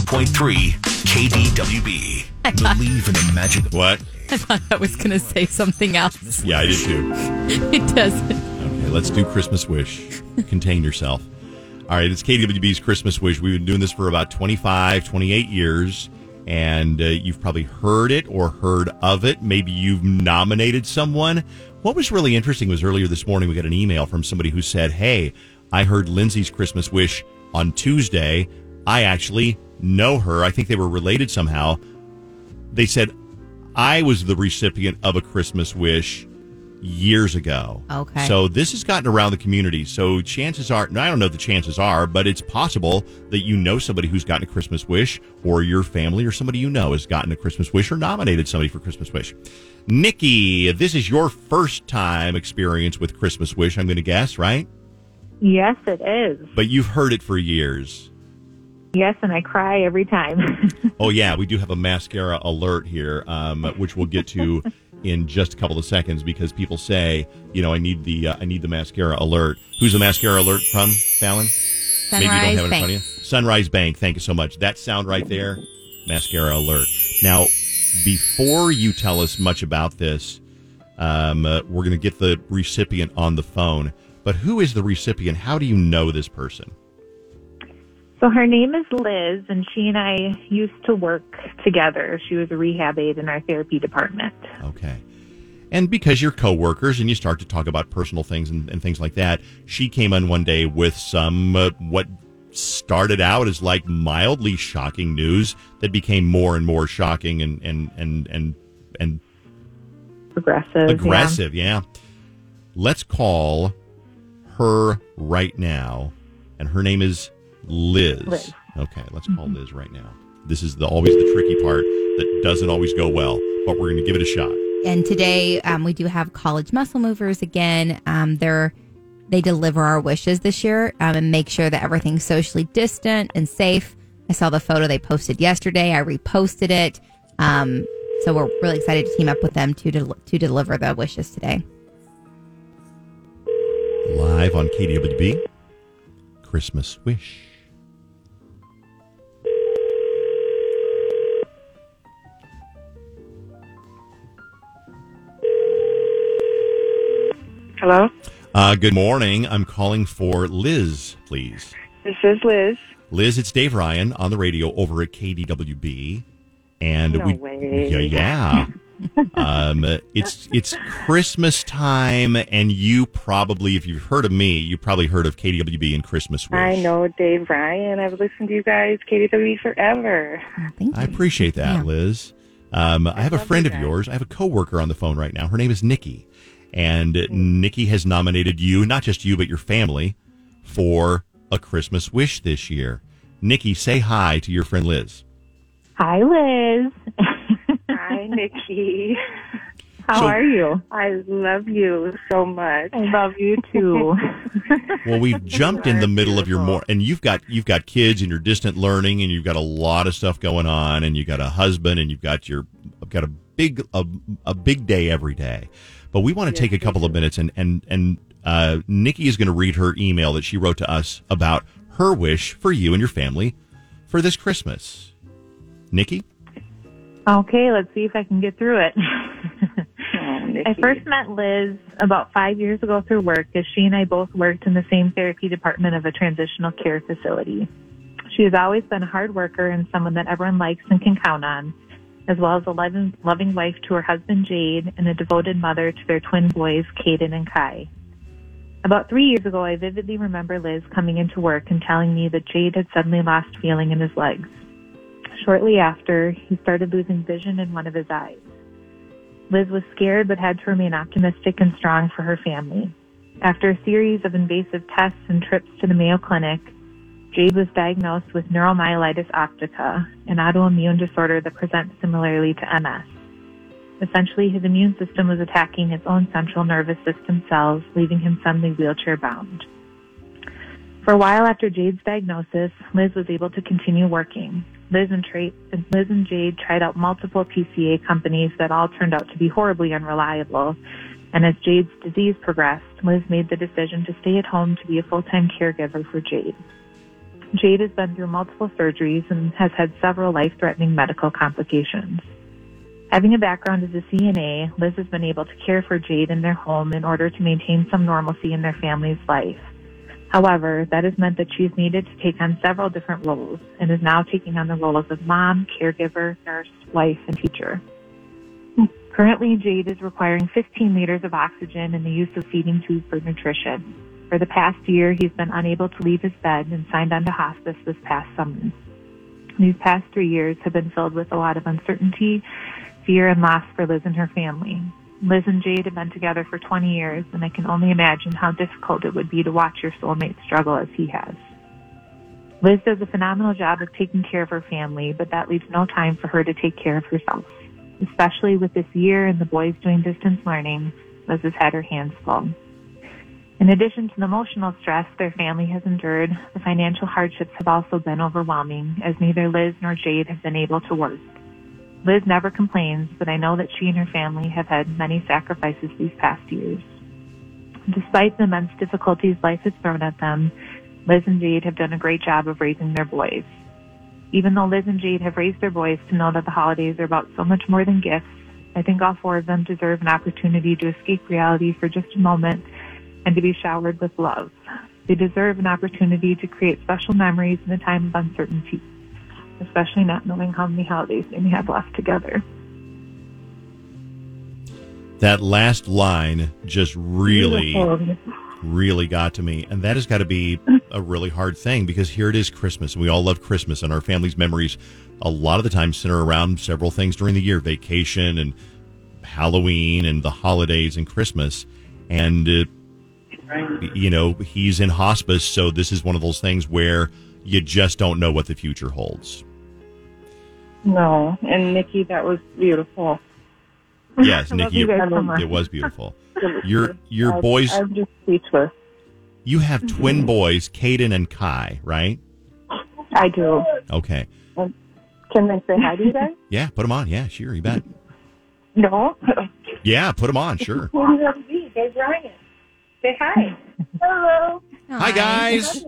101.3 KDWB. Believe in the magic of What? I thought I was going to say something else. Yeah, I did too. It doesn't. Okay, let's do Christmas Wish. Contain yourself. All right, it's KDWB's Christmas Wish. We've been doing this for about 25, 28 years, and you've probably heard it or heard of it. Maybe you've nominated someone. What was really interesting was earlier this morning we got an email from somebody who said, hey, I heard Lindsay's Christmas Wish on Tuesday. I actually know her. I think they were related somehow. They said, I was the recipient of a Christmas wish years ago. Okay. So this has gotten around the community. So chances are, I don't know if the chances are, but it's possible that you know somebody who's gotten a Christmas wish, or your family or somebody you know has gotten a Christmas wish or nominated somebody for Christmas wish. Nikki, this is your first time experience with Christmas wish, I'm going to guess, right? Yes, it is. But you've heard it for years. Yes, and I cry every time. Oh, yeah, we do have a mascara alert here, which we'll get to in just a couple of seconds, because people say, you know, I need the mascara alert. Who's the mascara alert from, Fallon? Maybe you don't have it in front of you. Sunrise Bank, thank you so much. That sound right there, mascara alert. Now, before you tell us much about this, we're going to get the recipient on the phone. But who is the recipient? How do you know this person? So her name is Liz, and she and I used to work together. She was a rehab aide in our therapy department. Okay. And because you're coworkers and you start to talk about personal things and things like that, she came on one day with some what started out as like mildly shocking news that became more and more shocking and aggressive. Yeah. Let's call her right now, and her name is Liz. Okay, let's call Liz right now. This is always the tricky part that doesn't always go well, but we're going to give it a shot. And today we do have College Muscle Movers again. They deliver our wishes this year and make sure that everything's socially distant and safe. I saw the photo they posted yesterday. I reposted it. So we're really excited to team up with them to deliver the wishes today. Live on KDWB, Christmas Wish. Hello? Good morning. I'm calling for Liz, please. This is Liz. Liz, it's Dave Ryan on the radio over at KDWB. And No way. Yeah. It's Christmas time, and you probably, if you've heard of me, you probably heard of KDWB and Christmas Wish. I know Dave Ryan. I've listened to you guys, KDWB, forever. Thank you. I appreciate that, Yeah. Liz. I have a friend of that. yours. I have a coworker on the phone right now. Her name is Nikki. And Nikki has nominated you, not just you, but your family, for a Christmas wish this year. Nikki, say hi to your friend Liz. Hi, Liz. Hi, Nikki. How are you? I love you so much. I love you too. Well, we've jumped in the middle of your and you've got kids and you're distant learning, and you've got a lot of stuff going on, and you've got a husband, and you've got a big day every day. But we want to take a couple of minutes, and Nikki is going to read her email that she wrote to us about her wish for you and your family for this Christmas. Nikki? Okay, let's see if I can get through it. Oh, Nikki. I first met Liz about 5 years ago through work, as she and I both worked in the same therapy department of a transitional care facility. She has always been a hard worker and someone that everyone likes and can count on, as well as a loving wife to her husband, Jade, and a devoted mother to their twin boys, Caden and Kai. About 3 years ago, I vividly remember Liz coming into work and telling me that Jade had suddenly lost feeling in his legs. Shortly after, he started losing vision in one of his eyes. Liz was scared but had to remain optimistic and strong for her family. After a series of invasive tests and trips to the Mayo Clinic, Jade was diagnosed with neuromyelitis optica, an autoimmune disorder that presents similarly to MS. Essentially, his immune system was attacking its own central nervous system cells, leaving him suddenly wheelchair-bound. For a while after Jade's diagnosis, Liz was able to continue working. Liz and Jade tried out multiple PCA companies that all turned out to be horribly unreliable, and as Jade's disease progressed, Liz made the decision to stay at home to be a full-time caregiver for Jade. Jade has been through multiple surgeries and has had several life-threatening medical complications. Having a background as a CNA, Liz has been able to care for Jade in their home in order to maintain some normalcy in their family's life. However, that has meant that she's needed to take on several different roles and is now taking on the roles of mom, caregiver, nurse, wife, and teacher. Currently, Jade is requiring 15 liters of oxygen and the use of feeding tubes for nutrition. For the past year, he's been unable to leave his bed and signed on to hospice this past summer. These past 3 years have been filled with a lot of uncertainty, fear, and loss for Liz and her family. Liz and Jade have been together for 20 years, and I can only imagine how difficult it would be to watch your soulmate struggle as he has. Liz does a phenomenal job of taking care of her family, but that leaves no time for her to take care of herself. Especially with this year and the boys doing distance learning, Liz has had her hands full. In addition to the emotional stress their family has endured, the financial hardships have also been overwhelming, as neither Liz nor Jade have been able to work. Liz never complains, but I know that she and her family have had many sacrifices these past years. Despite the immense difficulties life has thrown at them, Liz and Jade have done a great job of raising their boys. Even though Liz and Jade have raised their boys to know that the holidays are about so much more than gifts, I think all four of them deserve an opportunity to escape reality for just a moment and to be showered with love. They deserve an opportunity to create special memories in a time of uncertainty, especially not knowing how many holidays they may have left together. That last line just really got to me. And that has got to be a really hard thing, because here it is Christmas, and we all love Christmas, and our family's memories a lot of the time center around several things during the year: vacation and Halloween and the holidays and Christmas. And, he's in hospice, so this is one of those things where you just don't know what the future holds. No, and Nikki, that was beautiful. Yes, Nikki, it was beautiful. Your boys. I'm just speechless. You have twin boys, Caden and Kai, right? I do. Okay. Can they say hi to you guys? Yeah, put them on. Yeah, sure, you bet. No. Yeah, put them on, sure. There's Ryan. Say hi. Hello. Hi, guys.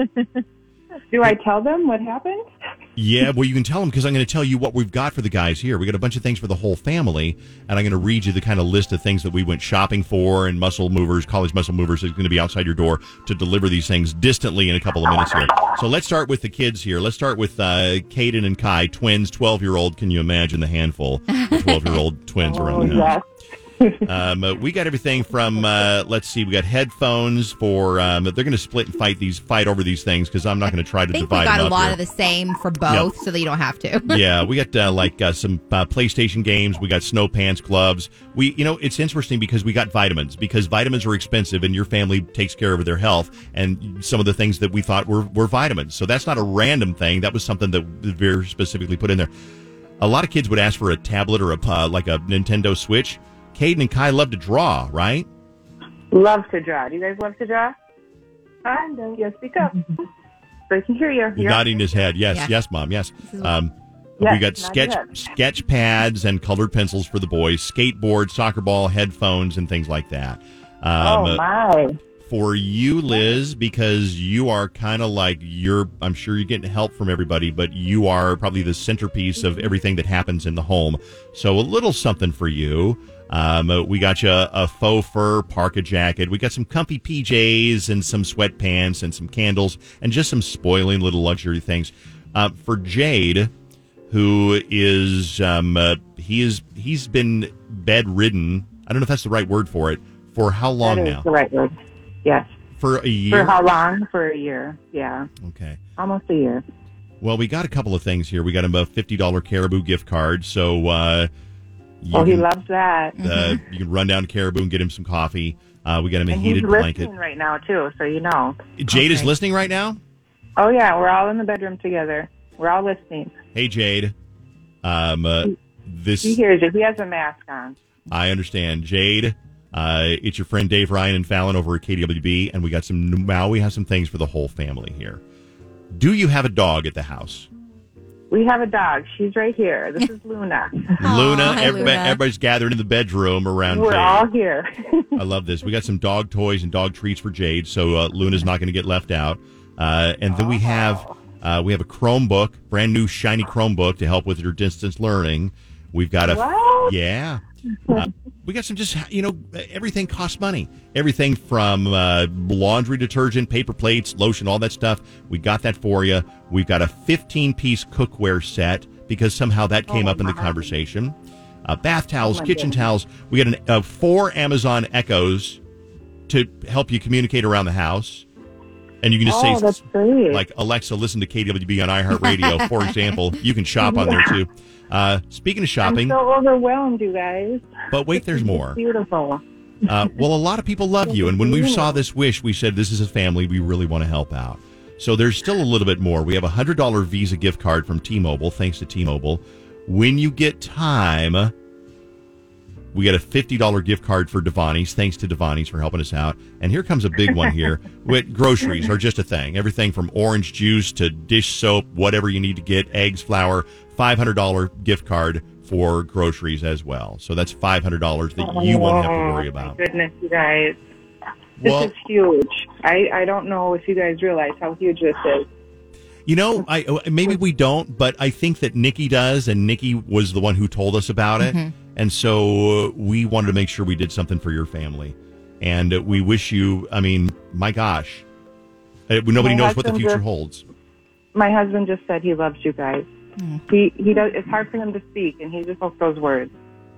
Do I tell them what happened? Yeah, well, you can tell them, because I'm going to tell you what we've got for the guys here. We got a bunch of things for the whole family, and I'm going to read you the kind of list of things that we went shopping for, and Muscle Movers, College Muscle Movers is going to be outside your door to deliver these things distantly in a couple of minutes here. So let's start with the kids here. Let's start with Caden and Kai, twins, 12-year-old. Can you imagine the handful of 12-year-old twins around the house? Yes. We got everything from, let's see, we got headphones for, they're going to split and fight over these things, because I'm not going to try to divide them up. I think we got a lot here. of the same for both, so that you don't have to. Yeah, we got some PlayStation games. We got snow pants, gloves. It's interesting because we got vitamins, because vitamins are expensive, and your family takes care of their health, and some of the things that we thought were vitamins. So that's not a random thing. That was something that very specifically put in there. A lot of kids would ask for a tablet or like a Nintendo Switch. Caden and Kai love to draw, right? Love to draw. Do you guys love to draw? Kind of. Yes, speak up. I can hear you. He's nodding his head. Yes, Mom, yes. We got sketch pads and colored pencils for the boys, skateboard, soccer ball, headphones, and things like that. My. For you, Liz, because you are kind of like, I'm sure you're getting help from everybody, but you are probably the centerpiece of everything that happens in the home. So a little something for you. We got you a faux fur parka jacket. We got some comfy PJs and some sweatpants and some candles and just some spoiling little luxury things. For Jade, who is, he's been bedridden. I don't know if that's the right word for it. For how long now? That is the right word. Yes. For a year? For how long? For a year. Yeah. Okay. Almost a year. Well, we got a couple of things here. We got him a $50 Caribou gift card. So, he loves that. You can run down to Caribou and get him some coffee. We got him a and heated he's blanket. Listening right now, too, so you know. Jade is listening right now? Oh, yeah. We're all in the bedroom together. We're all listening. Hey, Jade. He hears you. He has a mask on. I understand. Jade, it's your friend Dave Ryan and Fallon over at KDWB, and we have some things for the whole family here. Do you have a dog at the house? We have a dog. She's right here. This is Luna. Luna, hi, everybody's gathered in the bedroom around We're Jade. all here. I love this. We got some dog toys and dog treats for Jade, so Luna's not going to get left out. And then we have a Chromebook, brand new shiny Chromebook to help with your distance learning. We've got yeah. We got some everything costs money. Everything from laundry detergent, paper plates, lotion, all that stuff. We got that for you. We've got a 15-piece cookware set because somehow that came up in the conversation. Bath towels, kitchen towels. We got 4 Amazon Echoes to help you communicate around the house. And you can just say, that's great. like, Alexa, listen to KWB on iHeartRadio, for example. You can shop on there, too. Speaking of shopping. I'm so overwhelmed, you guys. But wait, there's more. Beautiful. Well, a lot of people love you. And when we saw this wish, we said, this is a family we really want to help out. So there's still a little bit more. We have a $100 Visa gift card from T-Mobile, thanks to T-Mobile. When you get time, we get a $50 gift card for Devani's. Thanks to Devani's for helping us out. And here comes a big one here. Groceries are just a thing. Everything from orange juice to dish soap, whatever you need to get, eggs, flour, $500 gift card for groceries as well. So that's $500 that you won't have to worry about. My goodness, you guys. This is huge. I don't know if you guys realize how huge this is. You know, maybe we don't, but I think that Nikki does, and Nikki was the one who told us about it. And so we wanted to make sure we did something for your family. And we wish you, my gosh, nobody knows what the future holds. My husband just said he loves you guys. He does. It's hard for him to speak, and he just spoke those words.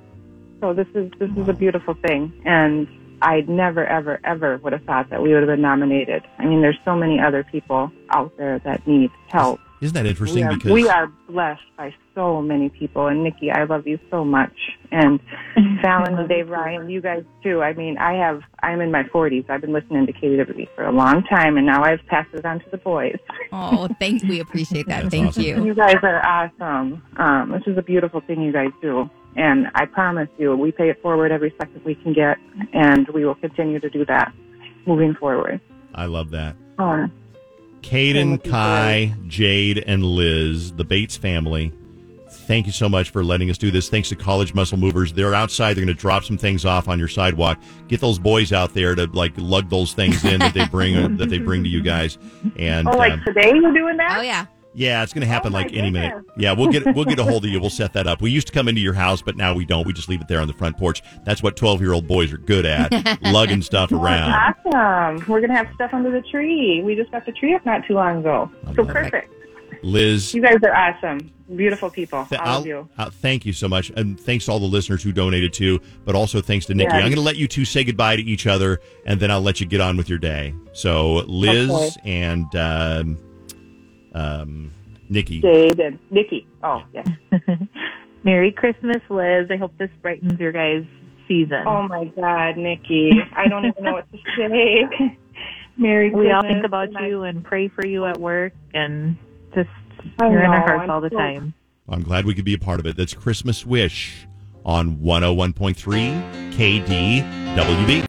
So this is a beautiful thing, and I never, ever, ever would have thought that we would have been nominated. I mean, there's so many other people out there that need help. Isn't that interesting? We are blessed by so many people. And Nikki, I love you so much. And Fallon and Dave Ryan, you guys too. I mean, I'm in my 40s. I've been listening to KWB for a long time, and now I've passed it on to the boys. Oh, thanks. We appreciate that. That's Thank awesome. you. You guys are awesome. This is a beautiful thing you guys do. And I promise you, we pay it forward every second we can get, and we will continue to do that moving forward. I love that. Um, Caden, Kai, Jade, and Liz, the Bates family, thank you so much for letting us do this. Thanks to College Muscle Movers. They're outside. They're going to drop some things off on your sidewalk. Get those boys out there to lug those things in that they bring to you guys. And today you're doing that? Oh, yeah. Yeah, it's going to happen any minute. Yeah, we'll get a hold of you. We'll set that up. We used to come into your house, but now we don't. We just leave it there on the front porch. That's what 12-year-old boys are good at, lugging stuff around. Awesome. We're going to have stuff under the tree. We just got the tree up not too long ago. So perfect. Liz. You guys are awesome. Beautiful people. All of you. Thank you so much. And thanks to all the listeners who donated too, but also thanks to Nikki. Yeah. I'm going to let you two say goodbye to each other, and then I'll let you get on with your day. So Liz and Nikki. Jade and Nikki. Oh, yes. Merry Christmas, Liz. I hope this brightens your guys' season. Oh, my God, Nikki. I don't even know what to say. Merry Christmas. We all think about you and pray for you at work, and just you're in our hearts all the time. I'm glad we could be a part of it. That's Christmas Wish on 101.3 KDWB.